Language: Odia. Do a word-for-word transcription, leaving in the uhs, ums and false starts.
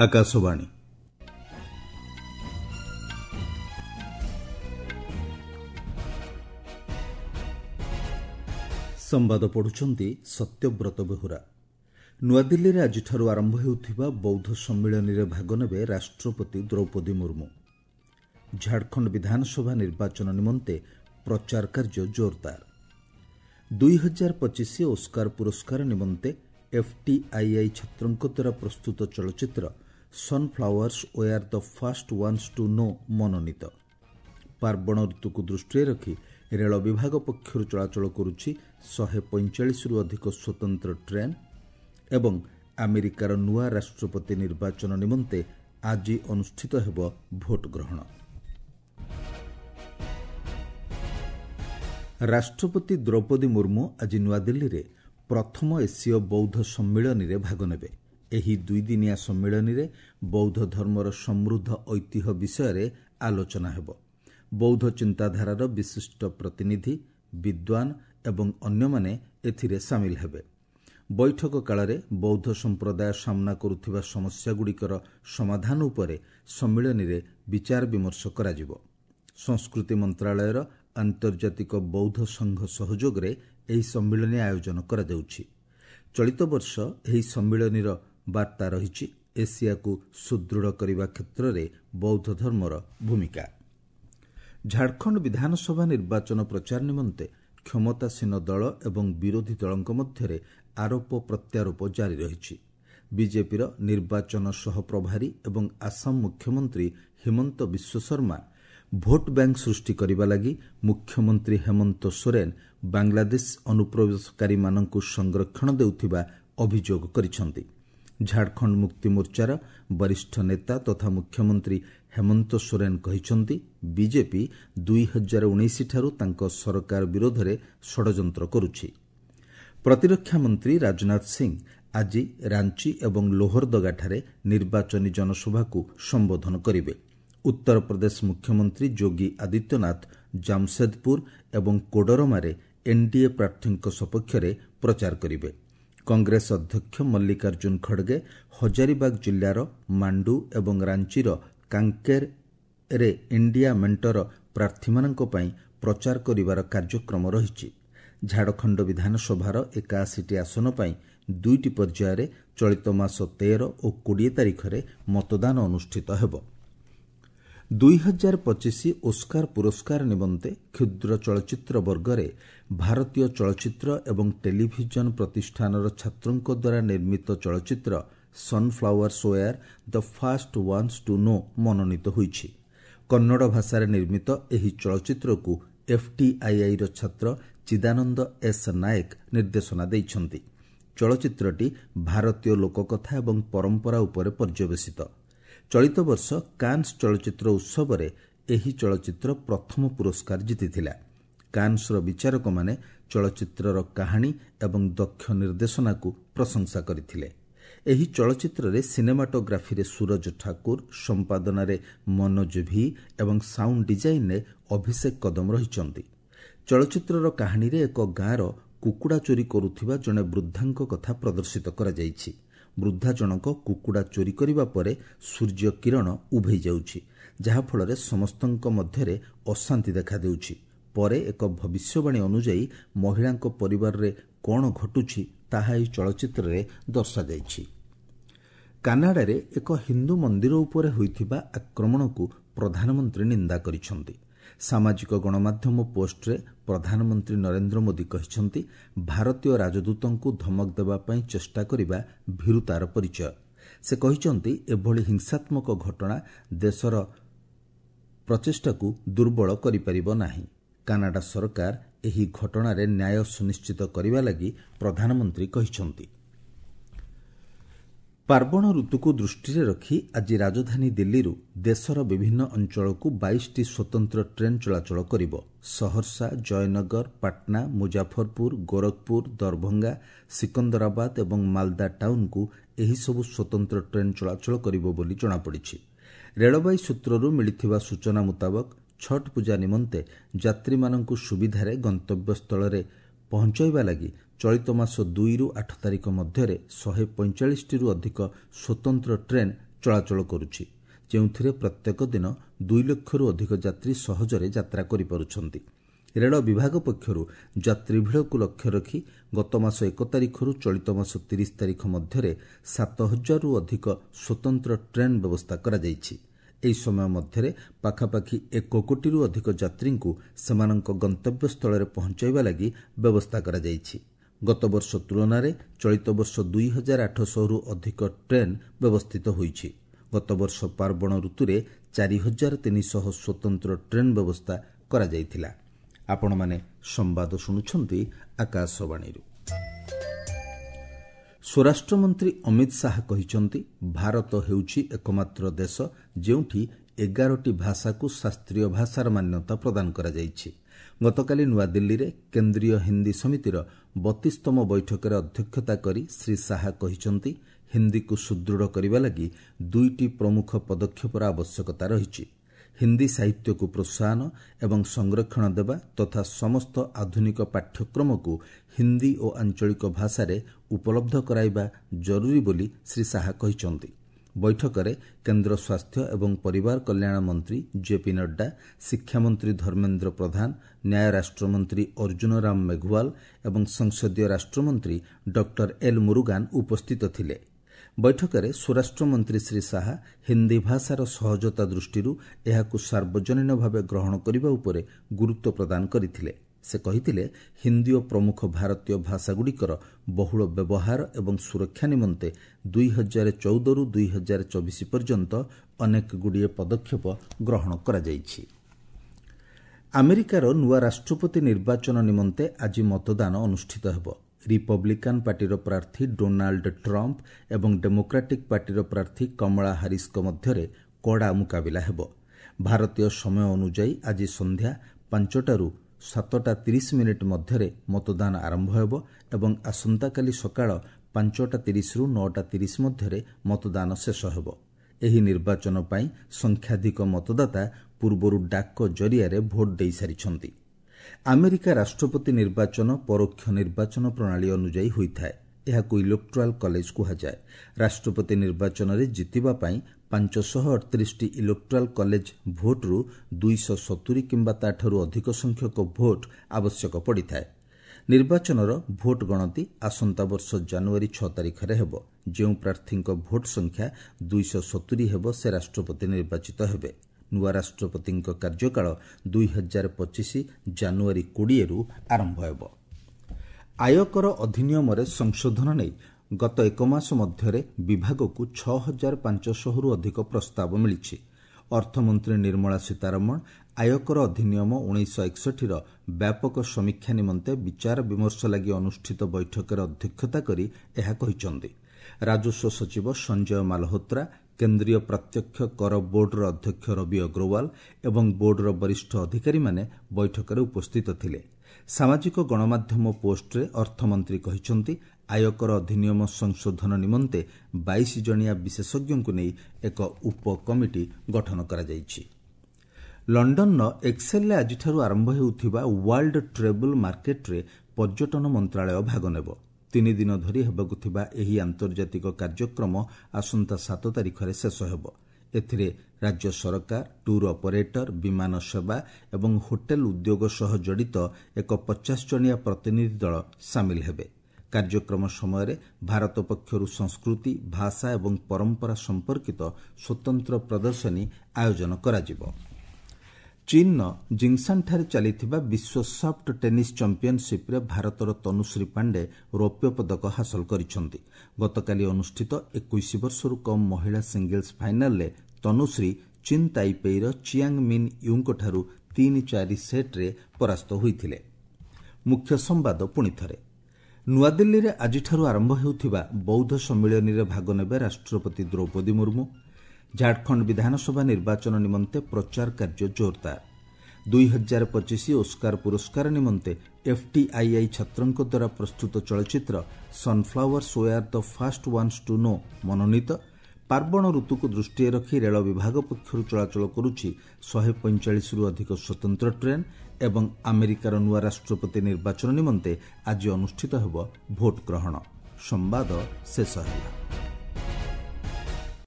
ଆକାଶବାଣୀ। ସମ୍ବାଦ ପଢୁଛନ୍ତି ସତ୍ୟବ୍ରତ ବେହୁରା। ନୂଆଦିଲ୍ଲୀରେ ଆଜିଠାରୁ ଆରମ୍ଭ ହେଉଥିବା ବୌଦ୍ଧ ସମ୍ମିଳନୀରେ ଭାଗ ନେବେ ରାଷ୍ଟ୍ରପତି ଦ୍ରୌପଦୀ ମୁର୍ମୁ। ଝାଡ଼ଖଣ୍ଡ ବିଧାନସଭା ନିର୍ବାଚନ ନିମନ୍ତେ ପ୍ରଚାର କାର୍ଯ୍ୟ ଜୋରଦାର। ଦୁଇ ହଜାର ପଚିଶ ଓସ୍କାର ପୁରସ୍କାର ନିମନ୍ତେ ଏଫ୍ଟିଆଇଆଇ ଛାତ୍ରଙ୍କ ଦ୍ୱାରା ପ୍ରସ୍ତୁତ ଚଳଚ୍ଚିତ୍ର sunflowers were the first ones to know ମନୋନୀତ। ପାର୍ବଣ ଋତୁକୁ ଦୃଷ୍ଟିରେ ରଖି ରେଳ ବିଭାଗ ପକ୍ଷରୁ ଚଳାଚଳ କରୁଛି ଶହେ ପଇଁଚାଳିଶରୁ ଅଧିକ ସ୍ୱତନ୍ତ୍ର ଟ୍ରେନ୍ ଏବଂ ଆମେରିକାର ନୂଆ ରାଷ୍ଟ୍ରପତି ନିର୍ବାଚନ ନିମନ୍ତେ ଆଜି ଅନୁଷ୍ଠିତ ହେବ ଭୋଟ ଗ୍ରହଣ। ରାଷ୍ଟ୍ରପତି ଦ୍ରୌପଦୀ ମୁର୍ମୁ ଆଜି ନୂଆଦିଲ୍ଲୀରେ ପ୍ରଥମ ଏସୀୟ ବୌଦ୍ଧ ସମ୍ମିଳନୀରେ ଭାଗ ନେବେ। ଏହି ଦୁଇଦିନିଆ ସମ୍ମିଳନୀରେ ବୌଦ୍ଧ ଧର୍ମର ସମୃଦ୍ଧ ଐତିହ୍ୟ ବିଷୟରେ ଆଲୋଚନା ହେବ। ବୌଦ୍ଧ ଚିନ୍ତାଧାରାର ବିଶିଷ୍ଟ ପ୍ରତିନିଧି, ବିଦ୍ୱାନ ଏବଂ ଅନ୍ୟମାନେ ଏଥିରେ ସାମିଲ ହେବେ। ବୈଠକ କାଳରେ ବୌଦ୍ଧ ସମ୍ପ୍ରଦାୟ ସାମ୍ନା କରୁଥିବା ସମସ୍ୟାଗୁଡ଼ିକର ସମାଧାନ ଉପରେ ସମ୍ମିଳନୀରେ ବିଚାର ବିମର୍ଶ କରାଯିବ। ସଂସ୍କୃତି ମନ୍ତ୍ରଣାଳୟର ଆନ୍ତର୍ଜାତିକ ବୌଦ୍ଧ ସଂଘ ସହଯୋଗରେ ଏହି ସମ୍ମିଳନୀ ଆୟୋଜନ କରାଯାଉଛି। ଚଳିତ ବର୍ଷ ଏହି ସମ୍ମିଳନୀର ବାର୍ତ୍ତା ରହିଛି ଏସିଆକୁ ସୁଦୃଢ଼ କରିବା କ୍ଷେତ୍ରରେ ବୌଦ୍ଧ ଧର୍ମର ଭୂମିକା। ଝାଡ଼ଖଣ୍ଡ ବିଧାନସଭା ନିର୍ବାଚନ ପ୍ରଚାର ନିମନ୍ତେ କ୍ଷମତାସୀନ ଦଳ ଏବଂ ବିରୋଧୀ ଦଳଙ୍କ ମଧ୍ୟରେ ଆରୋପ ପ୍ରତ୍ୟାରୋପ ଜାରି ରହିଛି। ବିଜେପିର ନିର୍ବାଚନ ସହ ପ୍ରଭାରୀ ଏବଂ ଆସାମ ମୁଖ୍ୟମନ୍ତ୍ରୀ ହିମନ୍ତ ବିଶ୍ୱ ଶର୍ମା ଭୋଟ ବ୍ୟାଙ୍କ ସୃଷ୍ଟି କରିବା ଲାଗି ମୁଖ୍ୟମନ୍ତ୍ରୀ ହେମନ୍ତ ସୋରେନ ବାଂଲାଦେଶ ଅନୁପ୍ରବେଶକାରୀମାନଙ୍କୁ ସଂରକ୍ଷଣ ଦେଉଥିବା ଅଭିଯୋଗ କରିଛନ୍ତି। ଝାଡ଼ଖଣ୍ଡ ମୁକ୍ତି ମୋର୍ଚ୍ଚାର ବରିଷ୍ଠ ନେତା ତଥା ମୁଖ୍ୟମନ୍ତ୍ରୀ ହେମନ୍ତ ସୋରେନ କହିଛନ୍ତି, ବିଜେପି ଦୁଇ ହଜାର ଉଣେଇଶ ଠାରୁ ତାଙ୍କ ସରକାର ବିରୋଧରେ ଷଡ଼ଯନ୍ତ୍ର କରୁଛି। ପ୍ରତିରକ୍ଷା ମନ୍ତ୍ରୀ ରାଜନାଥ ସିଂ ଆଜି ରାଞ୍ଚି ଏବଂ ଲୋହରଦଗାଠାରେ ନିର୍ବାଚନୀ ଜନସଭାକୁ ସମ୍ବୋଧନ କରିବେ। ଉତ୍ତରପ୍ରଦେଶ ମୁଖ୍ୟମନ୍ତ୍ରୀ ଯୋଗୀ ଆଦିତ୍ୟନାଥ ଜାମସେଦପୁର ଏବଂ କୋଡରମାରେ ଏନ୍ଡିଏ ପ୍ରାର୍ଥୀଙ୍କ ସପକ୍ଷରେ ପ୍ରଚାର କରିବେ। କଂଗ୍ରେସ ଅଧ୍ୟକ୍ଷ ମଲ୍ଲିକାର୍ଜୁନ ଖଡଗେ ହଜାରିବାଗ ଜିଲ୍ଲାର ମାଣ୍ଡୁ ଏବଂ ରାଞ୍ଚିର କାଙ୍କେରରେ ଇଣ୍ଡିଆ ମେଣ୍ଟର ପ୍ରାର୍ଥୀମାନଙ୍କ ପାଇଁ ପ୍ରଚାର କରିବାର କାର୍ଯ୍ୟକ୍ରମ ରହିଛି। ଝାଡ଼ଖଣ୍ଡ ବିଧାନସଭାର ଏକାଅଶୀଟି ଆସନ ପାଇଁ ଦୁଇଟି ପର୍ଯ୍ୟାୟରେ ଚଳିତ ମାସ ତେର ଓ କୋଡ଼ିଏ ତାରିଖରେ ମତଦାନ ଅନୁଷ୍ଠିତ ହେବ। ଦୁଇ ହଜାର ପଚିଶ ଓସ୍କାର ପୁରସ୍କାର ନିମନ୍ତେ କ୍ଷୁଦ୍ର ଚଳଚ୍ଚିତ୍ର ବର୍ଗରେ ଭାରତୀୟ ଚଳଚ୍ଚିତ୍ର ଏବଂ ଟେଲିଭିଜନ ପ୍ରତିଷ୍ଠାନର ଛାତ୍ରଙ୍କ ଦ୍ୱାରା ନିର୍ମିତ ଚଳଚ୍ଚିତ୍ର sunflowers were the first ones to know ମନୋନୀତ ହୋଇଛି। କନ୍ନଡ଼ ଭାଷାରେ ନିର୍ମିତ ଏହି ଚଳଚ୍ଚିତ୍ରକୁ ଏଫ୍ଟିଆଇଆଇର ଛାତ୍ର ଚିଦାନନ୍ଦ ଏସ୍ ନାୟକ ନିର୍ଦ୍ଦେଶନା ଦେଇଛନ୍ତି। ଚଳଚ୍ଚିତ୍ରଟି ଭାରତୀୟ ଲୋକକଥା ଏବଂ ପରମ୍ପରା ଉପରେ ପର୍ଯ୍ୟବେସିତ। ଚଳିତ ବର୍ଷ କାନ୍ସ ଚଳଚ୍ଚିତ୍ର ଉତ୍ସବରେ ଏହି ଚଳଚ୍ଚିତ୍ର ପ୍ରଥମ ପୁରସ୍କାର ଜିତିଥିଲା। କାନ୍ସର ବିଚାରକମାନେ ଚଳଚ୍ଚିତ୍ରର କାହାଣୀ ଏବଂ ଦକ୍ଷ ନିର୍ଦ୍ଦେଶନାକୁ ପ୍ରଶଂସା କରିଥିଲେ। ଏହି ଚଳଚ୍ଚିତ୍ରରେ ସିନେମାଟୋଗ୍ରାଫିରେ ସୁରଜ ଠାକୁର, ସମ୍ପାଦନାରେ ମନୋଜ ଭି ଏବଂ ସାଉଣ୍ଡ ଡିଜାଇନରେ ଅଭିଷେକ କଦମ ରହିଛନ୍ତି। ଚଳଚ୍ଚିତ୍ରର କାହାଣୀରେ ଏକ ଗାଁର କୁକୁଡ଼ା ଚୋରି କରୁଥିବା ଜଣେ ବୃଦ୍ଧାଙ୍କ କଥା ପ୍ରଦର୍ଶିତ କରାଯାଇଛି। ବୃଦ୍ଧା ଜଣକ କୁକୁଡ଼ା ଚୋରି କରିବା ପରେ ସୂର୍ଯ୍ୟ କିରଣ ଉଭେଇ ଯାଉଛି, ଯାହାଫଳରେ ସମସ୍ତଙ୍କ ମଧ୍ୟରେ ଅଶାନ୍ତି ଦେଖାଦେଉଛି। ପରେ ଏକ ଭବିଷ୍ୟବାଣୀ ଅନୁଯାୟୀ ମହିଳାଙ୍କ ପରିବାରରେ କ'ଣ ଘଟୁଛି ତାହା ଏହି ଚଳଚ୍ଚିତ୍ରରେ ଦର୍ଶାଯାଇଛି। କାନାଡାରେ ଏକ ହିନ୍ଦୁ ମନ୍ଦିର ଉପରେ ହୋଇଥିବା ଆକ୍ରମଣକୁ ପ୍ରଧାନମନ୍ତ୍ରୀ ନିନ୍ଦା କରିଛନ୍ତି। ସାମାଜିକ ଗଣମାଧ୍ୟମ ପୋଷ୍ଟରେ ପ୍ରଧାନମନ୍ତ୍ରୀ ନରେନ୍ଦ୍ର ମୋଦି କହିଛନ୍ତି, ଭାରତୀୟ ରାଜଦୂତଙ୍କୁ ଧମକ ଦେବା ପାଇଁ ଚେଷ୍ଟା କରିବା ଭୀରୁତାର ପରିଚୟ। ସେ କହିଛନ୍ତି, ଏଭଳି ହିଂସାତ୍ମକ ଘଟଣା ଦେଶର ପ୍ରଚେଷ୍ଟାକୁ ଦୁର୍ବଳ କରିପାରିବ ନାହିଁ। କାନାଡା ସରକାର ଏହି ଘଟଣାରେ ନ୍ୟାୟ ସୁନିଶ୍ଚିତ କରିବା ଲାଗି ପ୍ରଧାନମନ୍ତ୍ରୀ କହିଛନ୍ତି। ପାର୍ବଣ ଋତୁକୁ ଦୃଷ୍ଟିରେ ରଖି ଆଜି ରାଜଧାନୀ ଦିଲ୍ଲୀରୁ ଦେଶର ବିଭିନ୍ନ ଅଞ୍ଚଳକୁ ବାଇଶଟି ସ୍ୱତନ୍ତ୍ର ଟ୍ରେନ୍ ଚଳାଚଳ କରିବ। ସହର୍ସା, ଜୟନଗର, ପାଟନା, ମୁଜାଫରପୁର, ଗୋରଖପୁର, ଦରଭଙ୍ଗା, ସିକନ୍ଦରାବାଦ ଏବଂ ମାଲଦା ଟାଉନ୍କୁ ଏହିସବୁ ସ୍ୱତନ୍ତ୍ର ଟ୍ରେନ୍ ଚଳାଚଳ କରିବ ବୋଲି ଜଣାପଡ଼ିଛି। ରେଳବାଇ ସୂତ୍ରରୁ ମିଳିଥିବା ସୂଚନା ମୁତାବକ ଛଟ୍ ପୂଜା ନିମନ୍ତେ ଯାତ୍ରୀମାନଙ୍କୁ ସୁବିଧାରେ ଗନ୍ତବ୍ୟସ୍ଥଳରେ ପହଞ୍ଚାଇବା ଲାଗି ଚଳିତ ମାସ ଦୁଇରୁ ଆଠ ତାରିଖ ମଧ୍ୟରେ ଶହେ ପଇଁଚାଳିଶଟିରୁ ଅଧିକ ସ୍ୱତନ୍ତ୍ର ଟ୍ରେନ୍ ଚଳାଚଳ କରୁଛି, ଯେଉଁଥିରେ ପ୍ରତ୍ୟେକ ଦିନ ଦୁଇ ଲକ୍ଷରୁ ଅଧିକ ଯାତ୍ରୀ ସହଜରେ ଯାତ୍ରା କରିପାରୁଛନ୍ତି। ରେଳ ବିଭାଗ ପକ୍ଷରୁ ଯାତ୍ରୀ ଭିଡ଼କୁ ଲକ୍ଷ୍ୟ ରଖି ଗତ ମାସ ଏକ ତାରିଖରୁ ଚଳିତ ମାସ ତିରିଶ ତାରିଖ ମଧ୍ୟରେ ସାତ ହଜାରରୁ ଅଧିକ ସ୍ୱତନ୍ତ୍ର ଟ୍ରେନ୍ ବ୍ୟବସ୍ଥା କରାଯାଇଛି। ଏହି ସମୟ ମଧ୍ୟରେ ପାଖାପାଖି ଏକ କୋଟିରୁ ଅଧିକ ଯାତ୍ରୀଙ୍କୁ ସେମାନଙ୍କ ଗନ୍ତବ୍ୟସ୍ଥଳରେ ପହଞ୍ଚାଇବା ଲାଗି ବ୍ୟବସ୍ଥା କରାଯାଇଛି। ଗତବର୍ଷ ତୁଳନାରେ ଚଳିତ ବର୍ଷ ଦୁଇ ହଜାର ଆଠଶହରୁ ଅଧିକ ଟ୍ରେନ୍ ବ୍ୟବସ୍ଥିତ ହୋଇଛି। ଗତବର୍ଷ ପାର୍ବଣ ଋତୁରେ ଚାରି ହଜାର ତିନିଶହ ସ୍ୱତନ୍ତ୍ର ଟ୍ରେନ୍ ବ୍ୟବସ୍ଥା କରାଯାଇଥିଲା। ଆପଣମାନେ ସମ୍ବାଦ ଶୁଣୁଛନ୍ତି ଆକାଶବାଣୀରୁ। ସ୍ୱରାଷ୍ଟ୍ରମନ୍ତ୍ରୀ ଅମିତ ଶାହା କହିଛନ୍ତି, ଭାରତ ହେଉଛି ଏକମାତ୍ର ଦେଶ ଯେଉଁଠି ଏଗାରଟି ଭାଷାକୁ ଶାସ୍ତ୍ରୀୟ ଭାଷାର ମାନ୍ୟତା ପ୍ରଦାନ କରାଯାଇଛି। ଗତକାଲି ନୂଆଦିଲ୍ଲୀରେ କେନ୍ଦ୍ରୀୟ ହିନ୍ଦୀ ସମିତିର ବତିଶତମ ବୈଠକରେ ଅଧ୍ୟକ୍ଷତା କରି ଶ୍ରୀ ଶାହା କହିଛନ୍ତି, ହିନ୍ଦୀକୁ ସୁଦୃଢ଼ କରିବା ଲାଗି ଦୁଇଟି ପ୍ରମୁଖ ପଦକ୍ଷେପର ଆବଶ୍ୟକତା ରହିଛି। ହିନ୍ଦୀ ସାହିତ୍ୟକୁ ପ୍ରୋତ୍ସାହନ ଏବଂ ସଂରକ୍ଷଣ ଦେବା ତଥା ସମସ୍ତ ଆଧୁନିକ ପାଠ୍ୟକ୍ରମକୁ ହିନ୍ଦୀ ଓ ଆଞ୍ଚଳିକ ଭାଷାରେ ଉପଲବ୍ଧ କରାଇବା ଜରୁରୀ ବୋଲି ଶ୍ରୀ ଶାହା କହିଛନ୍ତି। ବୈଠକରେ କେନ୍ଦ୍ର ସ୍ୱାସ୍ଥ୍ୟ ଏବଂ ପରିବାର କଲ୍ୟାଣ ମନ୍ତ୍ରୀ ଜେପି ନଡ୍ଡା, ଶିକ୍ଷାମନ୍ତ୍ରୀ ଧର୍ମେନ୍ଦ୍ର ପ୍ରଧାନ, ନ୍ୟାୟ ରାଷ୍ଟ୍ରମନ୍ତ୍ରୀ ଅର୍ଜୁନ ରାମ ମେଘୱାଲ ଏବଂ ସଂସଦୀୟ ରାଷ୍ଟ୍ରମନ୍ତ୍ରୀ ଡକ୍ଟର ଏଲ୍ ମୁରୁଗାନ୍ ଉପସ୍ଥିତ ଥିଲେ। ବୈଠକରେ ସ୍ୱରାଷ୍ଟ୍ରମନ୍ତ୍ରୀ ଶ୍ରୀ ଶାହା ହିନ୍ଦୀ ଭାଷାର ସହଜତା ଦୃଷ୍ଟିରୁ ଏହାକୁ ସାର୍ବଜନୀନ ଭାବେ ଗ୍ରହଣ କରିବା ଉପରେ ଗୁରୁତ୍ୱ ପ୍ରଦାନ କରିଥିଲେ। ସେ କହିଥିଲେ, ହିନ୍ଦୀ ଓ ପ୍ରମୁଖ ଭାରତୀୟ ଭାଷାଗୁଡ଼ିକର ବହୁଳ ବ୍ୟବହାର ଏବଂ ସୁରକ୍ଷା ନିମନ୍ତେ ଦୁଇ ହଜାର ଚଉଦରୁ ଦୁଇ ହଜାର ଚବିଶ ପର୍ଯ୍ୟନ୍ତ ଅନେକଗୁଡ଼ିଏ ପଦକ୍ଷେପ ଗ୍ରହଣ କରାଯାଇଛି। ଆମେରିକାର ନୂଆ ରାଷ୍ଟ୍ରପତି ନିର୍ବାଚନ ନିମନ୍ତେ ଆଜି ମତଦାନ ଅନୁଷ୍ଠିତ ହେବ। ରିପବ୍ଲିକାନ ପାର୍ଟିର ପ୍ରାର୍ଥୀ ଡୋନାଲ୍ଡ ଟ୍ରମ୍ପ ଏବଂ ଡେମୋକ୍ରାଟିକ୍ ପାର୍ଟିର ପ୍ରାର୍ଥୀ କମଳା ହାରିସ୍ଙ୍କ ମଧ୍ୟରେ କଡ଼ା ମୁକାବିଲା ହେବ। ଭାରତୀୟ ସମୟ ଅନୁଯାୟୀ ଆଜି ସନ୍ଧ୍ୟା ପାଞ୍ଚଟାରୁ ସାତଟା ତିରିଶ ମିନିଟ୍ ମଧ୍ୟରେ ମତଦାନ ଆରମ୍ଭ ହେବ ଏବଂ ଆସନ୍ତାକାଲି ସକାଳ ପାଞ୍ଚଟା ତିରିଶରୁ ନଅଟା ତିରିଶ ମଧ୍ୟରେ ମତଦାନ ଶେଷ ହେବ। ଏହି ନିର୍ବାଚନ ପାଇଁ ସଂଖ୍ୟାଧିକ ମତଦାତା ପୂର୍ବରୁ ଡାକ ଜରିଆରେ ଭୋଟ୍ ଦେଇସାରିଛନ୍ତି। ଆମେରିକା ରାଷ୍ଟ୍ରପତି ନିର୍ବାଚନ ପରୋକ୍ଷ ନିର୍ବାଚନ ପ୍ରଣାଳୀ ଅନୁଯାୟୀ ହୋଇଥାଏ। ଏହାକୁ ଇଲେକ୍ଟ୍ରାଲ୍ କଲେଜ କୁହାଯାଏ। ରାଷ୍ଟ୍ରପତି ନିର୍ବାଚନରେ ଜିତିବା ପାଇଁ ପାଞ୍ଚଶହ ଅଠତିରିଶଟି ଇଲେକ୍ଟ୍ରାଲ୍ କଲେଜ ଭୋଟ୍ରୁ ଦୁଇଶହ ସତୁରି କିମ୍ବା ତାଠାରୁ ଅଧିକ ସଂଖ୍ୟକ ଭୋଟ୍ ଆବଶ୍ୟକ ପଡ଼ିଥାଏ। ନିର୍ବାଚନର ଭୋଟ୍ ଗଣତି ଆସନ୍ତା ବର୍ଷ ଜାନୁଆରୀ ଛଅ ତାରିଖରେ ହେବ। ଯେଉଁ ପ୍ରାର୍ଥୀଙ୍କ ଭୋଟ୍ ସଂଖ୍ୟା ଦୁଇଶହ ସତୁରି ହେବ ସେ ରାଷ୍ଟ୍ରପତି ନିର୍ବାଚିତ ହେବେ। ନୂଆ ରାଷ୍ଟ୍ରପତିଙ୍କ କାର୍ଯ୍ୟକାଳ ଦୁଇ ହଜାର ପଚିଶ ଜାନୁଆରୀ କୋଡ଼ିଏରୁ ଆରମ୍ଭ ହେବ। ଆୟକର ଅଧିନିୟମରେ ସଂଶୋଧନ ନେଇ ଗତ ଏକ ମାସ ମଧ୍ୟରେ ବିଭାଗକୁ ଛଅ ହଜାର ପାଞ୍ଚଶହରୁ ଅଧିକ ପ୍ରସ୍ତାବ ମିଳିଛି। ଅର୍ଥମନ୍ତ୍ରୀ ନିର୍ମଳା ସୀତାରମଣ ଆୟକର ଅଧିନିୟମ ଉଣେଇଶହ ଏକଷଠିର ବ୍ୟାପକ ସମୀକ୍ଷା ନିମନ୍ତେ ବିଚାର ବିମର୍ଶ ଲାଗି ଅନୁଷ୍ଠିତ ବୈଠକରେ ଅଧ୍ୟକ୍ଷତା କରି ଏହା କହିଛନ୍ତି। ରାଜସ୍ୱ ସଚିବ ସଞ୍ଜୟ ମାଲହୋତ୍ରା, କେନ୍ଦ୍ରୀୟ ପ୍ରତ୍ୟକ୍ଷ କର ବୋର୍ଡର ଅଧ୍ୟକ୍ଷ ରବି ଅଗ୍ରୱାଲ ଏବଂ ବୋର୍ଡର ବରିଷ୍ଠ ଅଧିକାରୀମାନେ ବୈଠକରେ ଉପସ୍ଥିତ ଥିଲେ। ସାମାଜିକ ଗଣମାଧ୍ୟମ ପୋଷ୍ଟରେ ଅର୍ଥମନ୍ତ୍ରୀ କହିଛନ୍ତି, ଆୟକର ଅଧିନିୟମ ସଂଶୋଧନ ନିମନ୍ତେ ବାଇଶ ଜଣିଆ ବିଶେଷଜ୍ଞଙ୍କୁ ନେଇ ଏକ ଉପକମିଟି ଗଠନ କରାଯାଇଛି। ଲଣ୍ଡନର ଏକ୍ସେଲ୍ରେ ଆଜିଠାରୁ ଆରମ୍ଭ ହେଉଥିବା ୱାର୍ଲଡ ଟ୍ରେଭେଲ୍ ମାର୍କେଟରେ ପର୍ଯ୍ୟଟନ ମନ୍ତ୍ରଣାଳୟ ଭାଗ ନେବ। ତିନି ଦିନ ଧରି ହେବାକୁ ଥିବା ଏହି ଆନ୍ତର୍ଜାତିକ କାର୍ଯ୍ୟକ୍ରମ ଆସନ୍ତା ସାତ ତାରିଖରେ ଶେଷ ହେବ। ଏଥିରେ ରାଜ୍ୟ ସରକାର, ଟୁର୍ ଅପରେଟର, ବିମାନ ସେବା ଏବଂ ହୋଟେଲ ଉଦ୍ୟୋଗ ସହ ଜଡ଼ିତ ଏକ ପଚାଶ ଜଣିଆ ପ୍ରତିନିଧି ଦଳ ସାମିଲ ହେବେ। କାର୍ଯ୍ୟକ୍ରମ ସମୟରେ ଭାରତ ପକ୍ଷରୁ ସଂସ୍କୃତି, ଭାଷା ଏବଂ ପରମ୍ପରା ସମ୍ପର୍କିତ ସ୍ୱତନ୍ତ୍ର ପ୍ରଦର୍ଶନୀ ଆୟୋଜନ କରାଯିବ। ଚୀନର ଜିଙ୍ଗସାନ୍ଠାରେ ଚାଲିଥିବା ବିଶ୍ୱ ସଫ୍ଟ ଟେନିସ୍ ଚାମ୍ପିୟନସିପ୍ରେ ଭାରତର ତନୁଶ୍ରୀ ପାଣ୍ଡେ ରୌପ୍ୟ ପଦକ ହାସଲ କରିଛନ୍ତି। ଗତକାଲି ଅନୁଷ୍ଠିତ ଏକୋଇଶ ବର୍ଷରୁ କମ୍ ମହିଳା ସିଙ୍ଗଲ୍ସ ଫାଇନାଲରେ ତନୁଶ୍ରୀ ଚୀନ ତାଇପେଇର ଚିଆଙ୍ଗ ମିନ୍ ୟୁଙ୍କଠାରୁ ତିନି ଚାରି ସେଟ୍ରେ ପରାସ୍ତ ହୋଇଥିଲେ। ମୁଖ୍ୟ ସମ୍ବାଦ ପୁଣିଥରେ। ନୂଆଦିଲ୍ଲୀରେ ଆଜିଠାରୁ ଆରମ୍ଭ ହେଉଥିବା ବୌଦ୍ଧ ସମ୍ମିଳନୀରେ ଭାଗ ନେବେ ରାଷ୍ଟ୍ରପତି ଦ୍ରୌପଦୀ ମୁର୍ମୁ। ଝାଡ଼ଖଣ୍ଡ ବିଧାନସଭା ନିର୍ବାଚନ ନିମନ୍ତେ ପ୍ରଚାର କାର୍ଯ୍ୟ ଜୋରଦାର। ଦୁଇ ହଜାର ପଚିଶ ଓସ୍କାର ପୁରସ୍କାର ନିମନ୍ତେ ଏଫ୍ଟିଆଇଆଇ ଛାତ୍ରଙ୍କ ଦ୍ୱାରା ପ୍ରସ୍ତୁତ ଚଳଚ୍ଚିତ୍ର sunflowers were the first ones to know ମନୋନୀତ। ପାର୍ବଣ ଋତୁକୁ ଦୃଷ୍ଟିରେ ରଖି ରେଳ ବିଭାଗ ପକ୍ଷରୁ ଚଳାଚଳ କରୁଛି ଶହେ ପଇଁଚାଳିଶରୁ ଅଧିକ ସ୍ୱତନ୍ତ୍ର ଟ୍ରେନ୍ ଏବଂ ଆମେରିକାର ନୂଆ ରାଷ୍ଟ୍ରପତି ନିର୍ବାଚନ ନିମନ୍ତେ ଆଜି ଅନୁଷ୍ଠିତ ହେବ ଭୋଟ୍ ଗ୍ରହଣ। ସମ୍ବାଦ ଶେଷ ହେଲା।